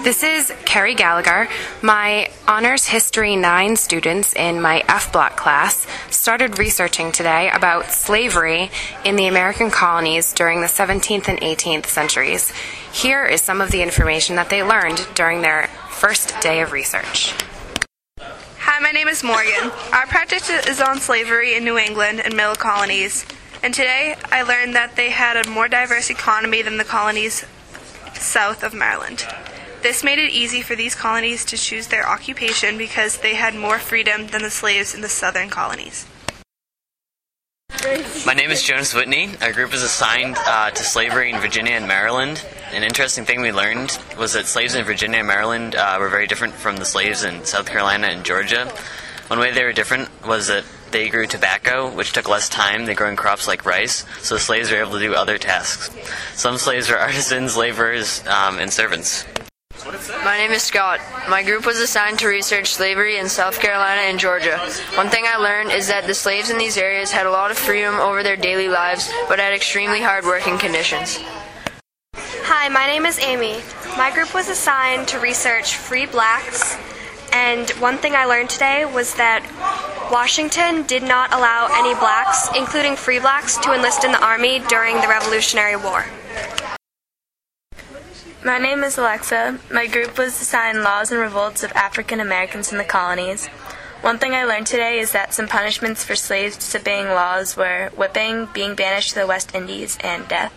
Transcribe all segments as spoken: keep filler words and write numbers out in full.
This is Carrie Gallagher. My Honors History nine students in my F Block class started researching today about slavery in the American colonies during the seventeenth and eighteenth centuries. Here is some of the information that they learned during their first day of research. Hi, my name is Morgan. Our project is on slavery in New England and middle colonies. And today I learned that they had a more diverse economy than the colonies south of Maryland. This made it easy for these colonies to choose their occupation because they had more freedom than the slaves in the southern colonies. My name is Jonas Whitney. Our group is assigned uh, to slavery in Virginia and Maryland. An interesting thing we learned was that slaves in Virginia and Maryland uh, were very different from the slaves in South Carolina and Georgia. One way they were different was that they grew tobacco, which took less time than growing crops like rice, so the slaves were able to do other tasks. Some slaves were artisans, laborers, um, and servants. My name is Scott. My group was assigned to research slavery in South Carolina and Georgia. One thing I learned is that the slaves in these areas had a lot of freedom over their daily lives, but had extremely hard working conditions. Hi, my name is Amy. My group was assigned to research free blacks, and one thing I learned today was that Washington did not allow any blacks, including free blacks, to enlist in the Army during the Revolutionary War. My name is Alexa. My group was assigned laws and revolts of African Americans in the colonies. One thing I learned today is that some punishments for slaves disobeying laws were whipping, being banished to the West Indies, and death.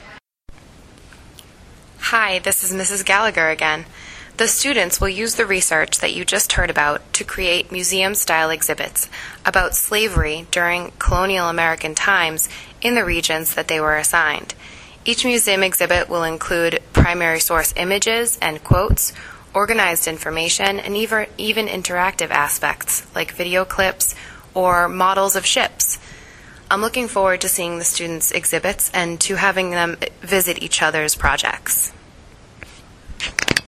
Hi, this is Missus Gallagher again. The students will use the research that you just heard about to create museum-style exhibits about slavery during colonial American times in the regions that they were assigned. Each museum exhibit will include primary source images and quotes, organized information, and even, even interactive aspects like video clips or models of ships. I'm looking forward to seeing the students' exhibits and to having them visit each other's projects.